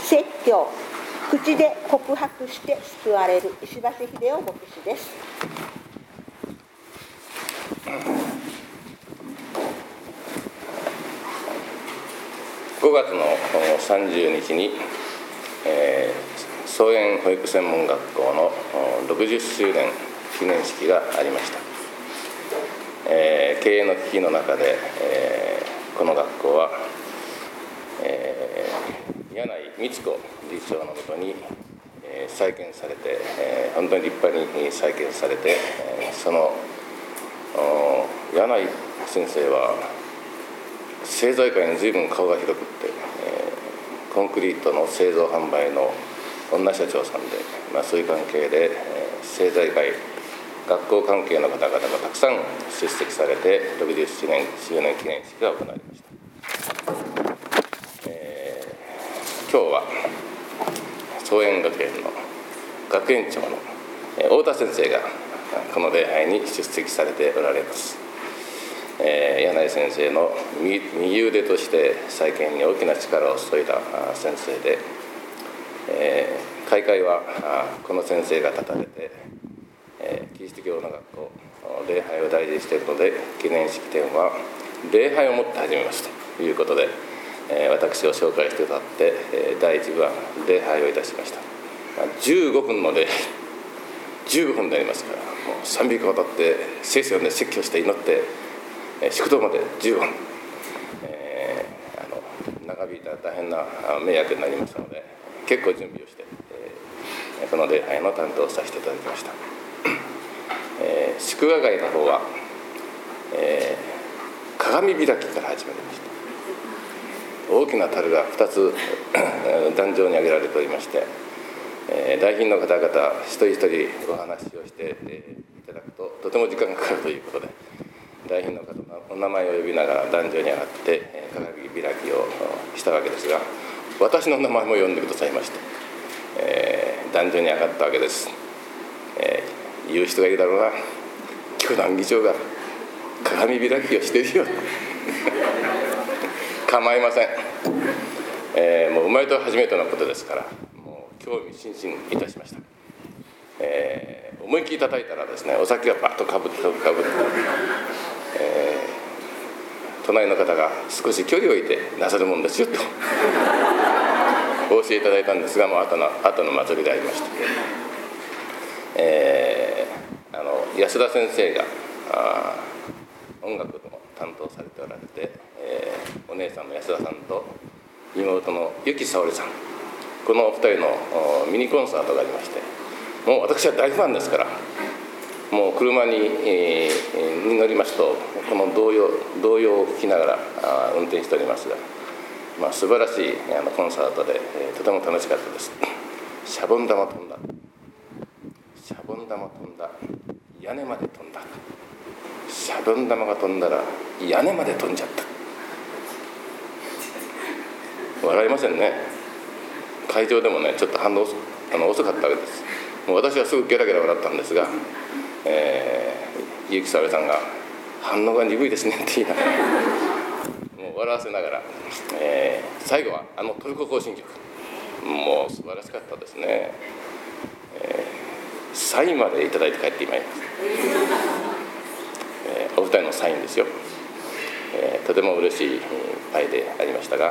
説教、口で告白して救われる石橋秀夫牧師です。 5月の30日に、草園保育専門学校の60周年記念式がありました。経営の危機の中で、この学校は、柳井光子理事長のもとに、再建されて、本当に立派に再建されて、その柳井先生は製材界に随分顔が広くって、コンクリートの製造販売の女社長さんで、そういう関係で、製材界学校関係の方々がたくさん出席されて60周年記念式が行われました。今日は草園学園の学園長の太田先生がこの礼拝に出席されておられます。柳井先生の右腕として再建に大きな力を注いだ先生で、開会はこの先生が立たれて、キリスト教の学校礼拝を大事にしているので、記念式典は礼拝をもって始めますということで、私を紹介してくださって、第一部は礼拝をいたしました。15分の礼拝、15分になりますから、もう賛美歌を歌って聖書をね説教して祈って祝祷まで15分、長引いたら大変な迷惑になりましたので、結構準備をして、この礼拝の担当をさせていただきました。祝賀会の方は、鏡開きから始まりました。大きな樽が2つ壇上に挙げられておりまして、来賓の方々一人一人お話をしていただくととても時間がかかるということで、来賓の方のお名前を呼びながら壇上に上がって鏡開きをしたわけですが、私の名前も呼んでくださいまして、壇上に上がったわけです。言う人がいるだろうな、教団議長が鏡開きをしているよ構いません。もう生まれて初めてのことですから、もう興味津々いたしました。思いっきり叩いたらですね、お酒がバッとかぶって、隣の方が少し距離を置いてなさるもんですよとお教えいただいたんですが、もう後の祭りでありました。安田先生が音楽の担当されておられて、お姉さんの安田さんと妹の由紀沙織さん、このお二人のミニコンサートがありまして、もう私は大ファンですから、もう車に乗りますとこの童謡を聴きながら運転しておりますが、素晴らしいコンサートで、とても楽しかったです。シャボン玉飛んだ、シャボン玉飛んだ、屋根まで飛んだ、シャボン玉が飛んだら屋根まで飛んじゃった。笑いませんね。会場でもねちょっと反応遅かったわけです。もう私はすぐゲラゲラ笑ったんですが、結城沙織さんが反応が鈍いですねって言いながらもう笑わせながら、最後はトルコ行進曲、もう素晴らしかったですね。サインまでいただいて帰ってまいります。お二人のサインですよ。とても嬉しい会でありましたが、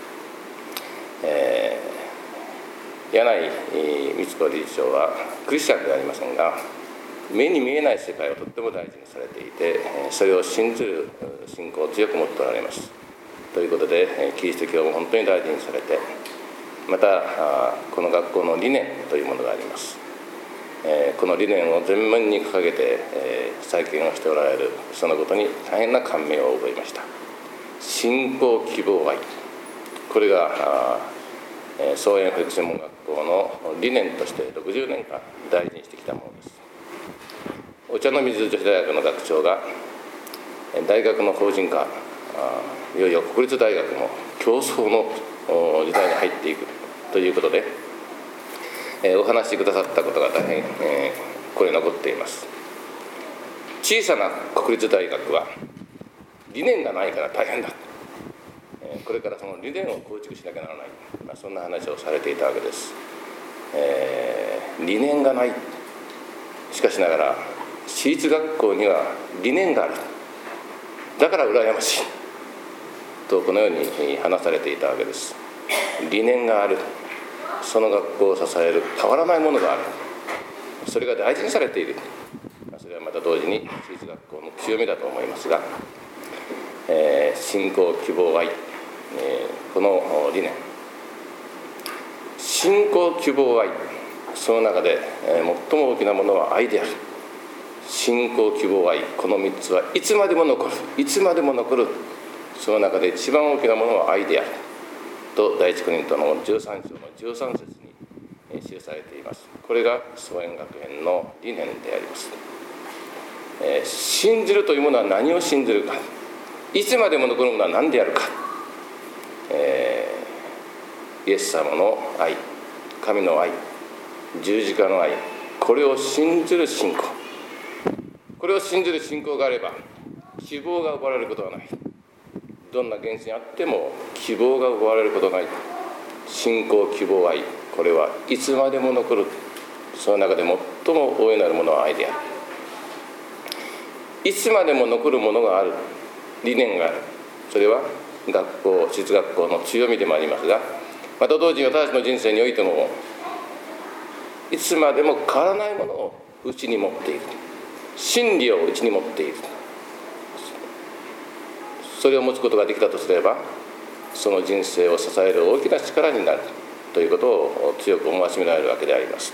柳井光子理事長はクリスチャンではありませんが、目に見えない世界をとっても大事にされていて、それを信じる信仰を強く持っておられます。ということでキリスト教も本当に大事にされて、またこの学校の理念というものがあります。この理念を前面に掲げて再建をしておられる、そのことに大変な感銘を覚えました。信仰希望愛、これが草園保育専門学校の理念として60年間大事にしてきたものです。お茶の水女子大学の学長が大学の法人化、いよいよ国立大学の競争の時代に入っていくということで、お話しくださったことが大変、これ残っています。小さな国立大学は理念がないから大変だ、 これからその理念を構築しなきゃならない、そんな話をされていたわけです。理念がない。しかしながら私立学校には理念がある。だから羨ましいとこのように話されていたわけです。理念がある。その学校を支える変わらないものがある。それが大事にされている。それはまた同時に私立学校の強みだと思いますが、信仰、希望、愛、この理念、信仰、希望、愛、その中で最も大きなものは愛である。信仰、希望、愛、この3つはいつまでも残る。いつまでも残る。その中で一番大きなものは愛であると第一コリントの13章の13節に記されています。これが創苑学園の理念であります。信じるというものは何を信じるか、いつまでも残るものは何であるか、イエス様の愛、神の愛、十字架の愛、これを信じる信仰。これを信じる信仰があれば希望が奪われることはない。どんな現実にあっても希望が奪われることがない。信仰、希望、愛、これはいつまでも残る。その中で最も大いなるものは愛である。いつまでも残るものがある。理念がある。それは学校、私立学校の強みでもありますが、また同時に私たちの人生においてもいつまでも変わらないものを内に持っている。真理を内に持っている。それを持つことができたとすれば、その人生を支える大きな力になるということを強く思わしめられるわけであります。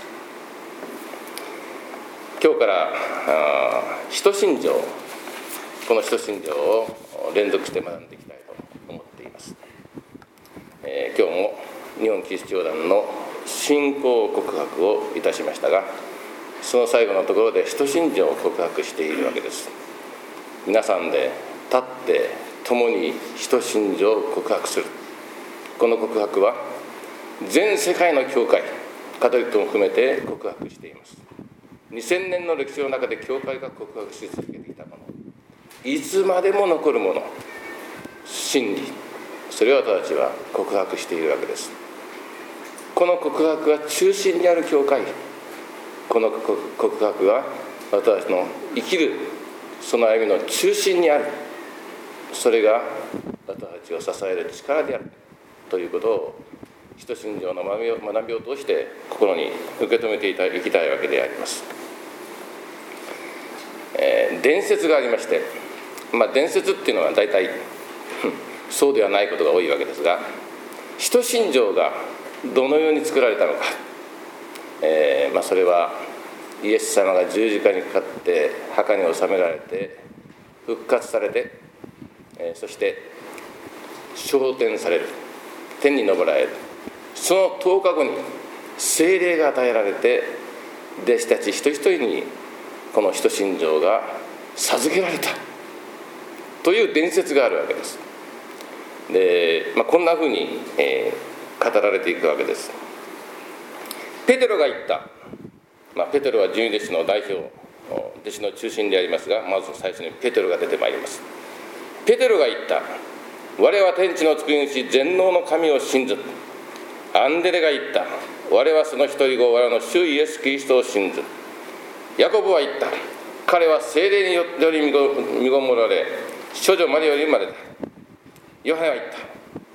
今日から使徒信条、この使徒信条を連続して学んでいきたいと思っています。今日も日本キリスト教団の信仰告白をいたしましたが、その最後のところで使徒信条を告白しているわけです。皆さんで立って共に使徒信条を告白する。この告白は全世界の教会、カトリックも含めて告白しています。2000年の歴史の中で教会が告白し続けてきたもの、いつまでも残るもの、真理、それを私たちは告白しているわけです。この告白が中心にある教会、この告白が私たちの生きるその歩みの中心にある。それが私たちを支える力であるということを使徒信条の学びを通して心に受け止めていきたいわけであります。伝説がありまして、伝説っていうのは大体そうではないことが多いわけですが、使徒信条がどのように作られたのか、それはイエス様が十字架にかかって墓に納められて復活されて、そして昇天される、天に昇られる、その10日後に聖霊が与えられて弟子たち一人一人にこの使徒信条が授けられたという伝説があるわけです。で、こんなふうに、語られていくわけです。ペテロが言った、ペテロは十二弟子の代表、弟子の中心でありますが、まず最初にペテロが出てまいります。ペテロが言った。我は天地の作り主全能の神を信ず。アンデレが言った。我はその一人子、我の主イエス・キリストを信ず。ヤコブは言った。彼は聖霊により身ごもられ、処女マリアより生まれた。ヨハネは言った。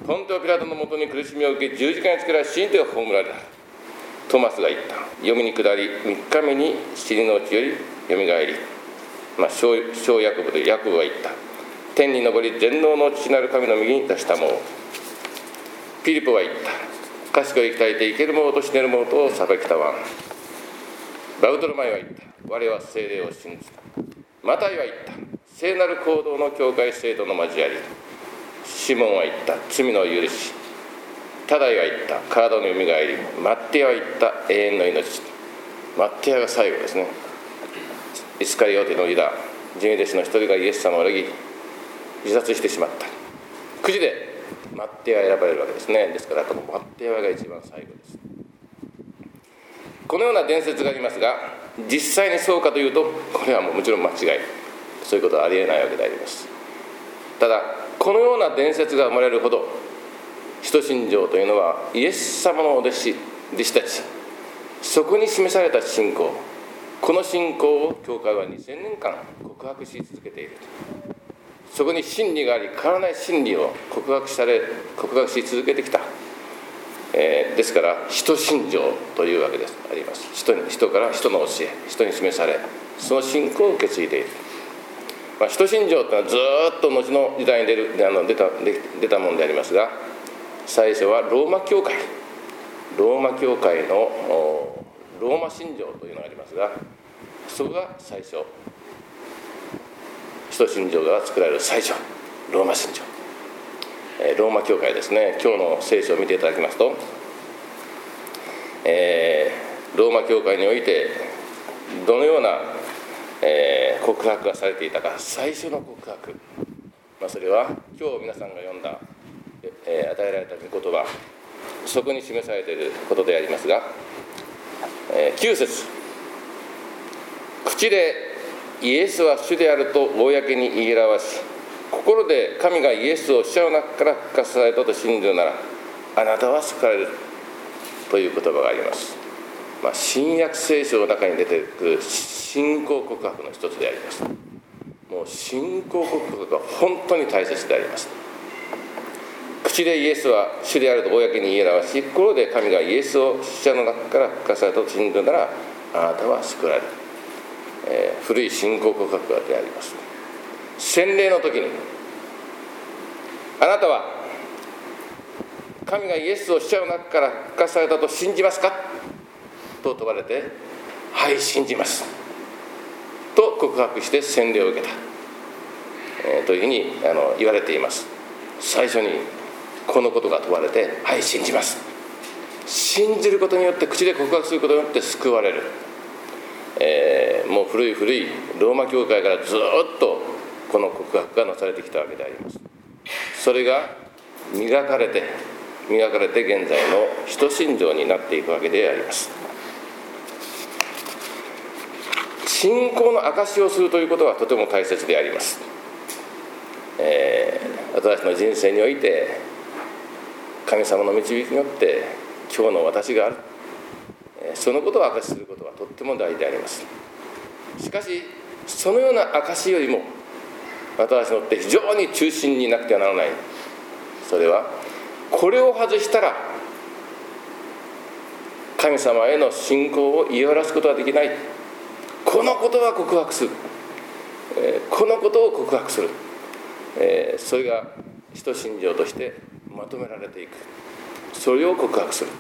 ポンテオピラトのもとに苦しみを受け、十字架につけられ死んで葬られた。トマスが言った。読みに下り、3日目に尻の内よりよみがえり。小ヤコブでヤコブは言った。天に昇り全能の父なる神の右に出したもの。ピリポは言った。賢い鍛えて生けるものと死ねるものと裁きたわん。バウトロマイは言った。我は聖霊を信ず。マタイは言った。聖なる行動の教会制度の交わり。シモンは言った。罪の許し。タダイは言った。体のよみがえり。マッテアは言った。永遠の命。マッテアが最後ですね。イスカリオテのユダ、十二弟子の一人がイエス様を裏切り自殺してしまった。くじでマッテアが選ばれるわけですね。ですからこのマッテアが一番最後です。このような伝説がありますが、実際にそうかというと、これはもちろん間違い、そういうことはありえないわけであります。ただこのような伝説が生まれるほど使徒信条というのはイエス様の弟子たち、そこに示された信仰、この信仰を教会は2000年間告白し続けている。そこに真理があり、変わらない真理を告白し続けてきた。ですから使徒信条というわけですあります。人から人の教え、人に示され、その信仰を受け継いでいる。使徒信条というのはずっと後の時代に出たものでありますが、最初はローマ教会のローマ信条というのがありますが、そこが最初、使徒信条が作られる最初、ローマ信条、ローマ教会ですね。今日の聖書を見ていただきますと、ローマ教会においてどのような、告白がされていたか。最初の告白、それは今日皆さんが読んだ、与えられた御言葉、そこに示されていることでありますが、9節、口でイエスは主であると公に言い表し、心で神がイエスを死者の中から復活されたと信じるなら、あなたは救われるという言葉があります。新約聖書の中に出てくる信仰告白の一つであります。もう信仰告白が本当に大切であります。口でイエスは主であると公に言い表し、心で神がイエスを死者の中から復活されたと信じるなら、あなたは救われる。古い信仰告白であります。洗礼の時に、あなたは神がイエスを死者の中から復活されたと信じますかと問われて、はい、信じますと告白して洗礼を受けた、というふうに言われています。最初にこのことが問われて、はい、信じます。信じることによって、口で告白することによって救われる。もう古いローマ教会からずっとこの告白がなされてきたわけであります。それが磨かれて現在の使徒信条になっていくわけであります。信仰の証しをするということはとても大切であります。私の人生において神様の導きによって今日の私がある、そのことを証しすることはとっても大事であります。しかしそのような証しよりも、私にとって非常に中心になくてはならない、それはこれを外したら神様への信仰を言い表すことはできない。このことは告白する、このことを告白する、それが使徒信条としてまとめられていく。それを告白する、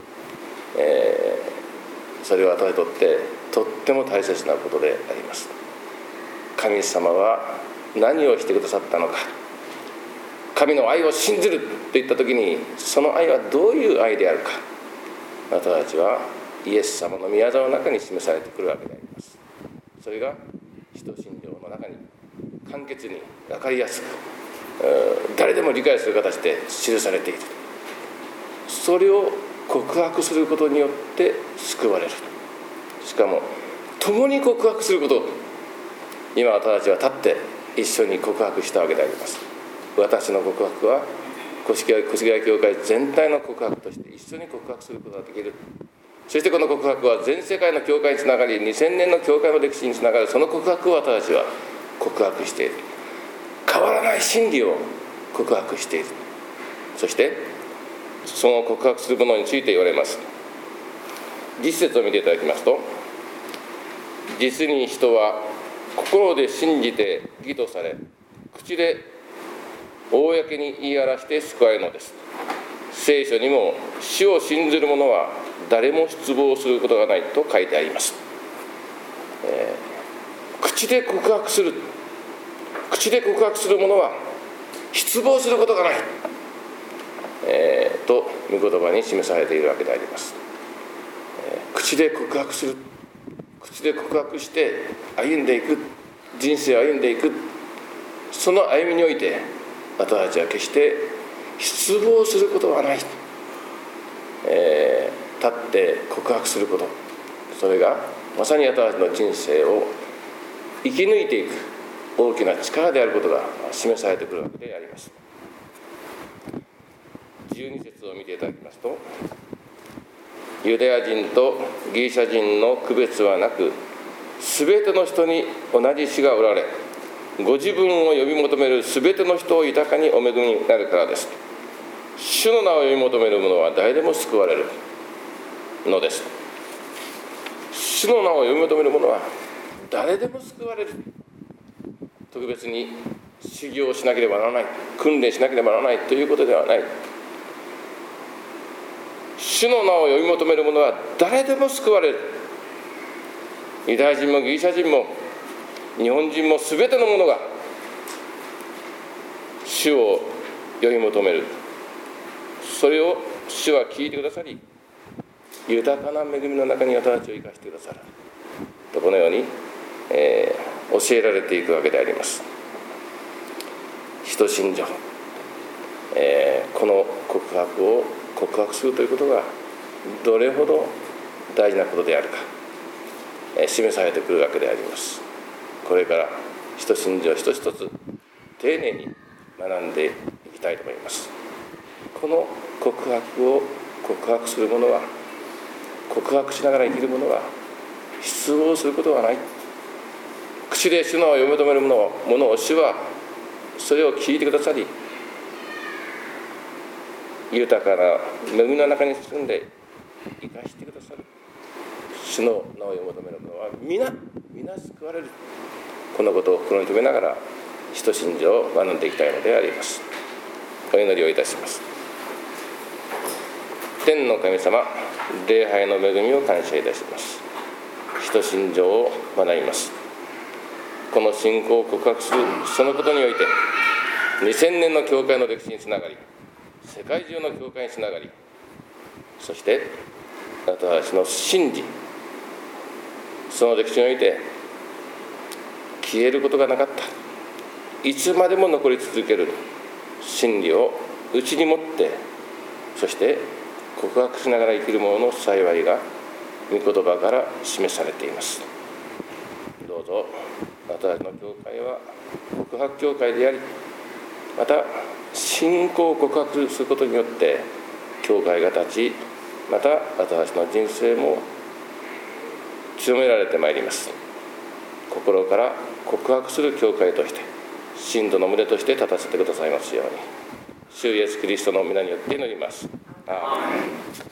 それは私にとってとっても大切なことであります。神様は何をしてくださったのか、神の愛を信じると言った時に、その愛はどういう愛であるか、私たちはイエス様の御業の中に示されてくるわけであります。それが使徒信条の中に簡潔に分かりやすく、誰でも理解する形で記されている。それを告白することによって救われる。しかも共に告白すること、今私たちは立って一緒に告白したわけであります。私の告白は越谷教会全体の告白として一緒に告白することができる。そしてこの告白は全世界の教会につながり、2000年の教会の歴史につながる、その告白を私たちは告白している。変わらない真理を告白している。そしてその告白するものについて言われます。10節を見ていただきますと、実に人は心で信じて義とされ、口で公に言い表して救われるのです。聖書にも主を信ずる者は誰も失望することがないと書いてあります。口で告白する者は失望することがない、と御言葉に示されているわけであります。口で告白する、口で告白して歩んでいく、人生を歩んでいく、その歩みにおいて私たちは決して失望することはない、立って告白すること、それがまさに私たちの人生を生き抜いていく大きな力であることが示されてくるわけであります。 12節を見ていただきますと、ユダヤ人とギリシャ人の区別はなく、すべての人に同じ主がおられ、ご自分を呼び求めるすべての人を豊かにお恵みになるからです。主の名を呼び求める者は誰でも救われるのです。主の名を呼び求める者は誰でも救われる。特別に修行をしなければならない、訓練しなければならないということではない。主の名を呼び求める者は誰でも救われる。ユダヤ人もギリシャ人も日本人もすべての者が主を呼び求める。それを主は聞いてくださり、豊かな恵みの中に私たちを生かしてくださると、このように、教えられていくわけであります。使徒信条、この告白を告白するということがどれほど大事なことであるか、示されてくるわけであります。これから使徒信条一つ一つ丁寧に学んでいきたいと思います。この告白を告白する者は、告白しながら生きる者は失望することはない。口で主のを読み求める者を主はそれを聞いてくださり、豊かな恵みの中に住んで生かしてくださる。主の名を読み求める者は皆救われる。このことを心に留めながら使徒信条を学んでいきたいのであります。お祈りをいたします。天の神様、礼拝の恵みを感謝いたします。使徒信条を学びます。この信仰を告白するそのことにおいて、2000年の教会の歴史につながり、世界中の教会につながり、そして私たちの信じ、その歴史において消えることがなかった、いつまでも残り続ける真理を内に持って、そして告白しながら生きる者の幸いが御言葉から示されています。どうぞ私たちの教会は告白教会であり、また信仰を告白することによって教会が立ち、また私たちの人生も強められてまいります。心から告白する教会として、信徒の群れとして立たせてくださいますように、主イエスキリストの皆によって祈ります。アーメン。